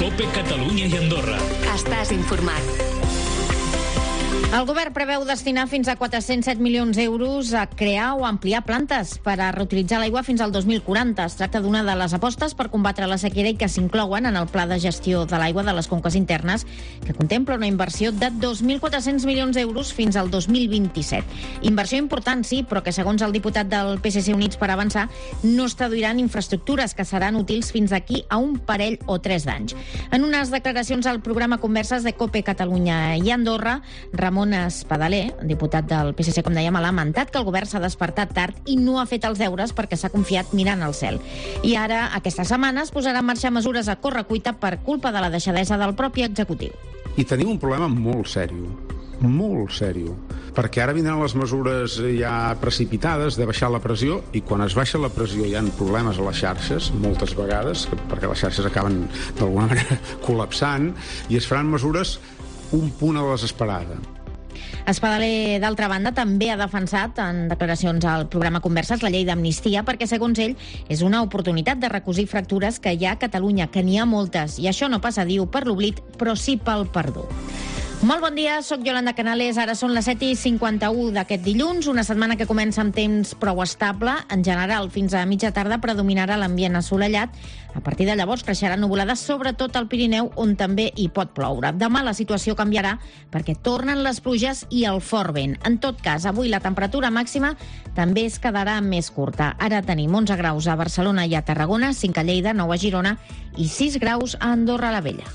COPE Catalunya i Andorra. Estàs informat. El govern preveu destinar fins a 407 milions d'euros a crear o ampliar plantes per a reutilitzar l'aigua fins al 2040. Es tracta d'una de les apostes per combatre la sequera i que s'inclouen en el Pla de Gestió de l'Aigua de les Conques Internes, que contempla una inversió de 2.400 milions d'euros fins al 2027. Inversió important, sí, però que segons el diputat del PSC Units per Avançar no es traduiran infraestructures que seran útils fins aquí a un parell o 3 d'anys. En unes declaracions al programa Converses de COPE Catalunya i Andorra, Ramon Espadaler, diputat del PSC, com dèiem, ha lamentat que el govern s'ha despertat tard i no ha fet els deures perquè s'ha confiat mirant al cel. I ara, aquesta setmana, es posarà en marxa mesures a correcuita per culpa de la deixadesa del propi executiu. I tenim un problema molt sèrio, perquè ara vindran les mesures ja precipitades de baixar la pressió, i quan es baixa la pressió hi ha problemes a les xarxes, moltes vegades, perquè les xarxes acaben d'alguna manera col·lapsant, i es faran mesures un punt a la desesperada. Espadaler, d'altra banda, també ha defensat en declaracions al programa Converses la llei d'amnistia perquè, segons ell, és una oportunitat de recosir fractures que hi ha a Catalunya, que n'hi ha moltes, i això no passa, diu, per l'oblit, però sí pel perdó. Molt bon dia, soc Yolanda Canales, ara són les 7:51 d'aquest dilluns, una setmana que comença amb temps prou estable. En general, fins a mitja tarda predominarà l'ambient assolellat. A partir de llavors creixeran nuvolades, sobretot al Pirineu, on també hi pot ploure. Demà la situació canviarà perquè tornen les pluges i el fort vent. En tot cas, avui la temperatura màxima també es quedarà més curta. Ara tenim 11 graus a Barcelona i a Tarragona, 5 a Lleida, 9 a Girona i 6 graus a Andorra la Vella.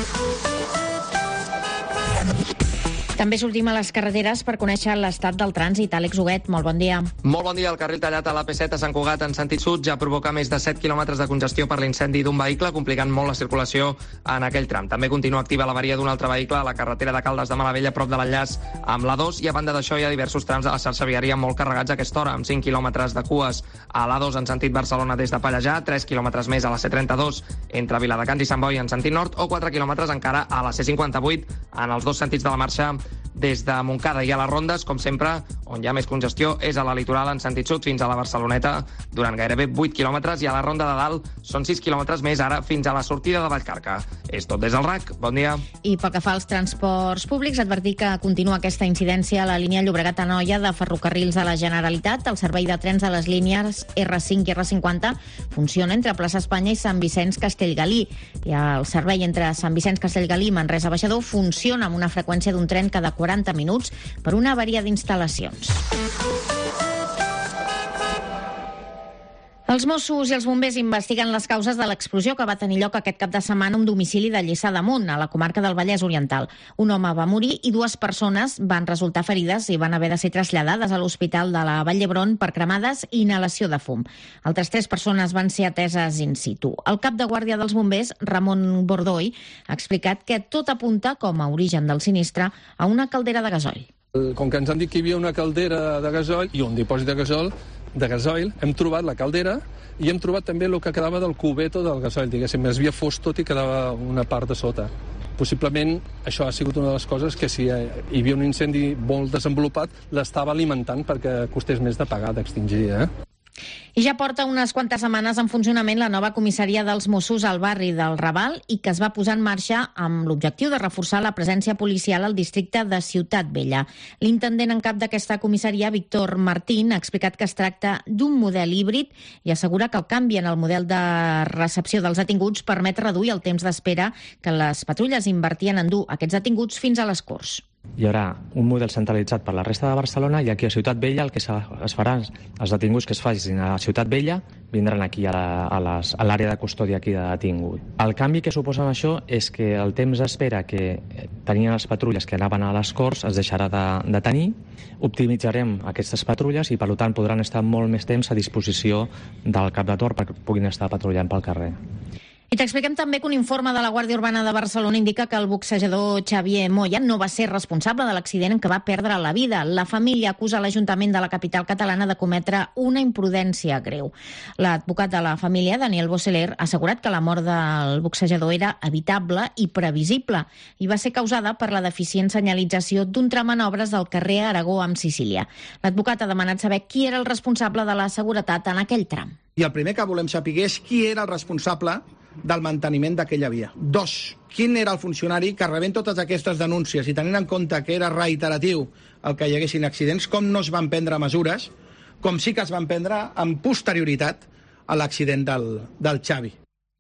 També sortim a les carreteres per conèixer l'estat del trànsit. Àlex Huguet, molt bon dia. Molt bon dia. El carril tallat a l'AP7 a Sant Cugat en sentit sud ja provoca més de 7 quilòmetres de congestió per l'incendi d'un vehicle, complicant molt la circulació en aquell tram. També continua activa l'avaria d'un altre vehicle a la carretera de Caldes de Malavella, prop de l'enllaç amb l'A2, i a banda d'això hi ha diversos trams de la xarxa viària molt carregats a aquesta hora, amb 5 quilòmetres de cues a l'A2 en sentit Barcelona des de Pallejà, 3 quilòmetres més a la C32 entre Viladecans i Sant Boi en sentit nord, o 4 quilòmetres encara a la C58 en els dos sentits de la marxa des de Montcada. I a les rondes, com sempre, on hi ha més congestió és a la litoral en sentit sud fins a la Barceloneta durant gairebé 8 quilòmetres, i a la ronda de dalt són 6 quilòmetres més ara fins a la sortida de Vallcarca. És tot des del RAC. Bon dia. I pel que fa als transports públics, advertir que continua aquesta incidència a la línia Llobregat-Anoia de Ferrocarrils de la Generalitat. El servei de trens de les línies R5 i R50 funciona entre Plaça Espanya i Sant Vicenç-Castellgalí. I el servei entre Sant Vicenç-Castellgalí i Manresa-Baixador funciona amb una freqüència d'un tren cada 40 minuts per una avaria d'instal·lacions. Els Mossos i els bombers investiguen les causes de l'explosió que va tenir lloc aquest cap de setmana a un domicili de Lliçà d'Amunt, a la comarca del Vallès Oriental. Un home va morir i 2 persones van resultar ferides i van haver de ser traslladades a l'Hospital de la Vall d'Hebron per cremades i inhalació de fum. Altres 3 persones van ser ateses in situ. El cap de guàrdia dels bombers, Ramon Bordoy, ha explicat que tot apunta com a origen del sinistre a una caldera de gasoil. Com que ens han dit que hi havia una caldera de gasoil i un dipòsit de gasoil, hem trobat la caldera i hem trobat també el que quedava del cubeto del gasoil, diguéssim, es havia fos tot i quedava una part de sota. Possiblement això ha sigut una de les coses que si hi havia un incendi molt desenvolupat l'estava alimentant perquè costés més de pagar, d'extingir, I ja porta unes quantes setmanes en funcionament la nova comissaria dels Mossos al barri del Raval i que es va posar en marxa amb l'objectiu de reforçar la presència policial al districte de Ciutat Vella. L'intendent en cap d'aquesta comissaria, Víctor Martín, ha explicat que es tracta d'un model híbrid i assegura que el canvi en el model de recepció dels detinguts permet reduir el temps d'espera que les patrulles invertien en dur aquests detinguts fins a les Corts. Hi haurà un model centralitzat per la resta de Barcelona i aquí a Ciutat Vella el que es farà, els detinguts que es facin a Ciutat Vella vindran aquí a l'àrea de custòdia aquí de detingut. El canvi que suposa això és que el temps d'espera que tenien les patrulles que anaven a les Corts es deixarà de tenir, optimitzarem aquestes patrulles i per tant podran estar molt més temps a disposició del cap de torn perquè puguin estar patrullant pel carrer. I t'expliquem també que un informe de la Guàrdia Urbana de Barcelona indica que el boxejador Xavier Moya no va ser responsable de l'accident en què va perdre la vida. La família acusa l'Ajuntament de la capital catalana de cometre una imprudència greu. L'advocat de la família, Daniel Boceler, ha assegurat que la mort del boxejador era evitable i previsible i va ser causada per la deficient senyalització d'un tram en obres del carrer Aragó amb Sicília. L'advocat ha demanat saber qui era el responsable de la seguretat en aquell tram. I el primer que volem saber és qui era el responsable del manteniment d'aquella via. 2. Quin era el funcionari que, rebent totes aquestes denúncies i tenint en compte que era reiteratiu el que hi haguessin accidents, com no es van prendre mesures, com sí que es van prendre amb posterioritat a l'accident del Xavi.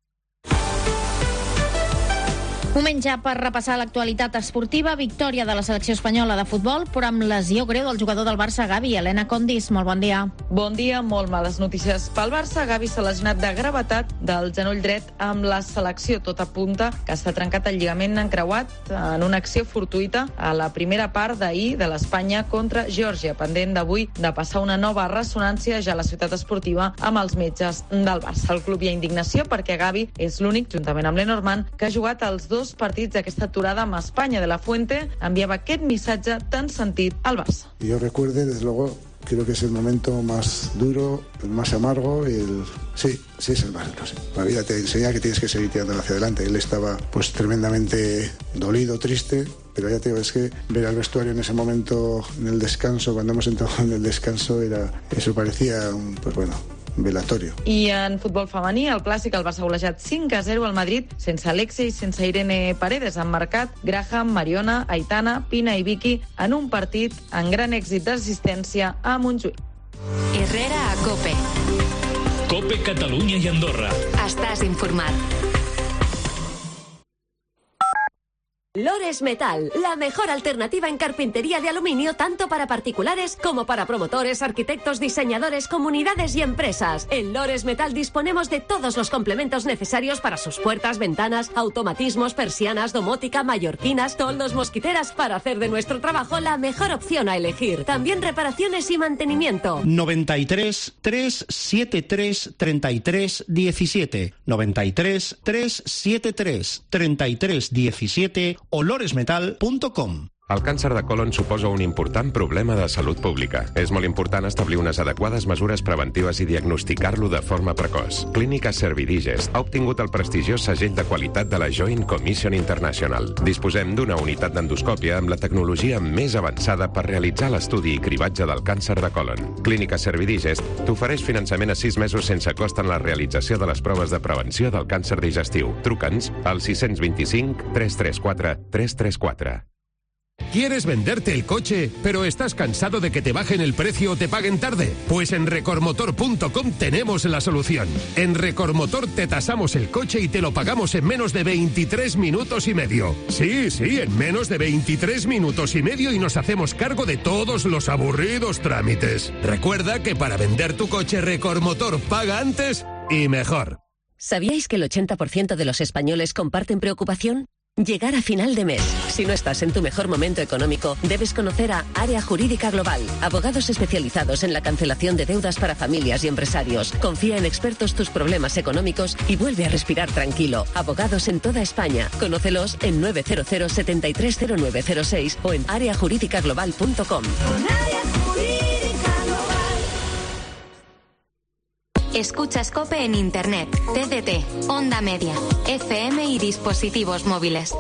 Moment ja per repassar l'actualitat esportiva. Victòria de la selecció espanyola de futbol, però amb lesió greu del jugador del Barça, Gavi. Helena Condis, molt bon dia. Bon dia, molt males notícies pel Barça. Gavi s'ha lesionat de gravetat del genoll dret amb la selecció. Tot apunta que s'ha trencat el lligament encreuat en una acció fortuïta a la primera part d'ahir de l'Espanya contra Geòrgia, pendent d'avui de passar una nova ressonància ja a la ciutat esportiva amb els metges del Barça. Al club hi ha indignació perquè Gavi és l'únic, juntament amb Lenormand, que ha jugat els 2 partits d'aquesta aturada amb Espanya. De la Fuente enviava aquest missatge tan sentit al Barça. Yo recuerde, desde luego, creo que es el momento más duro, el más amargo y Sí, es el más duro, sí. La vida te enseña que tienes que seguir tirando hacia adelante. Él estaba pues tremendamente dolido, triste, pero ya te digo, es que ver al vestuario en ese momento, en el descanso, cuando hemos entrado en el descanso, eso parecía velatorio. I en futbol femení, el clàssic, el Barça ha golejat 5-0 al Madrid, sense Alexia i sense Irene Paredes. Han marcat Graham, Mariona, Aitana, Pina i Vicky en un partit en gran èxit d'assistència a Montjuïc. Herrera a COPE. COPE Catalunya i Andorra. Estàs informat. Lores Metal, la mejor alternativa en carpintería de aluminio tanto para particulares como para promotores, arquitectos, diseñadores, comunidades y empresas. En Lores Metal disponemos de todos los complementos necesarios para sus puertas, ventanas, automatismos, persianas, domótica, mallorquinas, toldos, mosquiteras, para hacer de nuestro trabajo la mejor opción a elegir. También reparaciones y mantenimiento. 93 373 33 17 93 373 33 17 o loresmetal.com. El càncer de colon suposa un important problema de salut pública. És molt important establir unes adequades mesures preventives i diagnosticar-lo de forma precoç. Clínica Servidigest ha obtingut el prestigiós segell de qualitat de la Joint Commission International. Disposem d'una unitat d'endoscòpia amb la tecnologia més avançada per realitzar l'estudi i cribatge del càncer de colon. Clínica Servidigest t'ofereix finançament a 6 mesos sense cost en la realització de les proves de prevenció del càncer digestiu. Truca'ns al 625 334 334. ¿Quieres venderte el coche, pero estás cansado de que te bajen el precio o te paguen tarde? Pues en Recormotor.com tenemos la solución. En Recormotor te tasamos el coche y te lo pagamos en menos de 23 minutos y medio. Sí, en menos de 23 minutos y medio y nos hacemos cargo de todos los aburridos trámites. Recuerda que para vender tu coche Recormotor paga antes y mejor. ¿Sabíais que el 80% de los españoles comparten preocupación? Llegar a final de mes. Si no estás en tu mejor momento económico, debes conocer a Área Jurídica Global. Abogados especializados en la cancelación de deudas para familias y empresarios. Confía en expertos tus problemas económicos y vuelve a respirar tranquilo. Abogados en toda España. Conócelos en 900 730906 o en areajuridicaglobalcom. Escuchas COPE en Internet, TDT, Onda Media, FM y dispositivos móviles.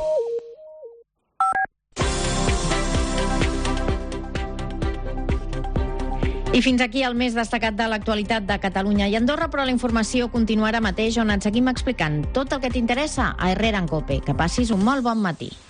I fins aquí el més destacat de l'actualitat de Catalunya i Andorra, però la informació continuarà mateix on et seguim explicant tot el que t'interessa a Herrera en COPE. Que passis un molt bon matí.